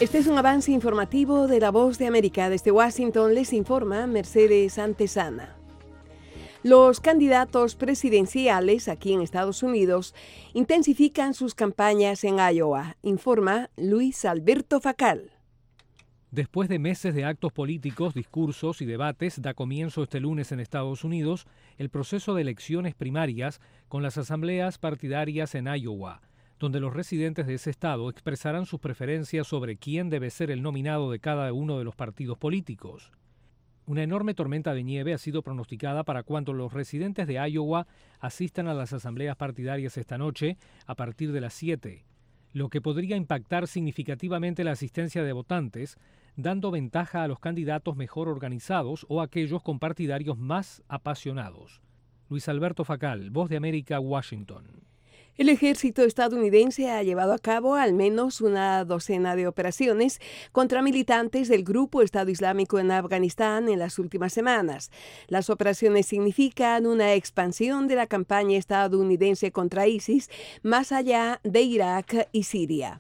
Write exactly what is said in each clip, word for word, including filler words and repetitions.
Este es un avance informativo de La Voz de América. Desde Washington les informa Mercedes Antesana. Los candidatos presidenciales aquí en Estados Unidos intensifican sus campañas en Iowa, informa Luis Alberto Facal. Después de meses de actos políticos, discursos y debates, da comienzo este lunes en Estados Unidos el proceso de elecciones primarias con las asambleas partidarias en Iowa, donde los residentes de ese estado expresarán sus preferencias sobre quién debe ser el nominado de cada uno de los partidos políticos. Una enorme tormenta de nieve ha sido pronosticada para cuando los residentes de Iowa asistan a las asambleas partidarias esta noche a partir de las siete, lo que podría impactar significativamente la asistencia de votantes, dando ventaja a los candidatos mejor organizados o aquellos con partidarios más apasionados. Luis Alberto Facal, Voz de América, Washington. El ejército estadounidense ha llevado a cabo al menos una docena de operaciones contra militantes del Grupo Estado Islámico en Afganistán en las últimas semanas. Las operaciones significan una expansión de la campaña estadounidense contra ISIS más allá de Irak y Siria.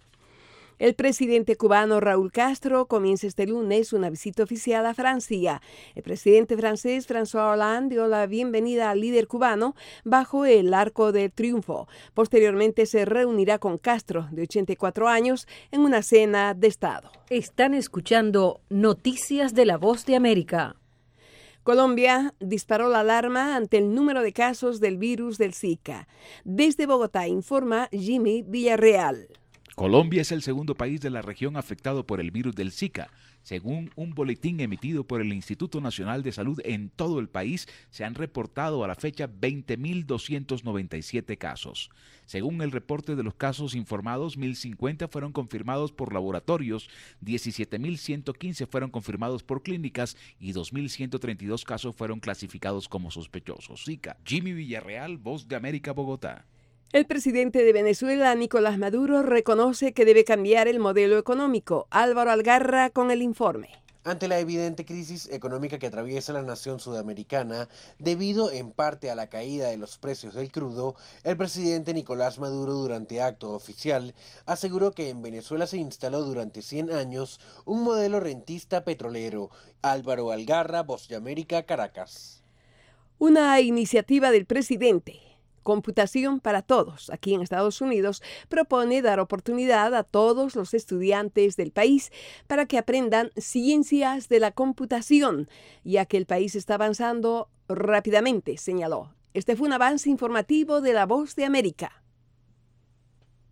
El presidente cubano Raúl Castro comienza este lunes una visita oficial a Francia. El presidente francés François Hollande dio la bienvenida al líder cubano bajo el Arco del Triunfo. Posteriormente se reunirá con Castro, de ochenta y cuatro años, en una cena de Estado. Están escuchando Noticias de la Voz de América. Colombia disparó la alarma ante el número de casos del virus del Zika. Desde Bogotá informa Jimmy Villarreal. Colombia es el segundo país de la región afectado por el virus del Zika. Según un boletín emitido por el Instituto Nacional de Salud, en todo el país se han reportado a la fecha veinte mil doscientos noventa y siete casos. Según el reporte de los casos informados, mil cincuenta fueron confirmados por laboratorios, diecisiete mil ciento quince fueron confirmados por clínicas y dos mil ciento treinta y dos casos fueron clasificados como sospechosos. Zika. Jimmy Villarreal, Voz de América, Bogotá. El presidente de Venezuela, Nicolás Maduro, reconoce que debe cambiar el modelo económico. Álvaro Algarra con el informe. Ante la evidente crisis económica que atraviesa la nación sudamericana, debido en parte a la caída de los precios del crudo, el presidente Nicolás Maduro, durante acto oficial, aseguró que en Venezuela se instaló durante cien años un modelo rentista petrolero. Álvaro Algarra, Voz de América, Caracas. Una iniciativa del presidente, Computación para Todos, aquí en Estados Unidos, propone dar oportunidad a todos los estudiantes del país para que aprendan ciencias de la computación, ya que el país está avanzando rápidamente, señaló. Este fue un avance informativo de La Voz de América.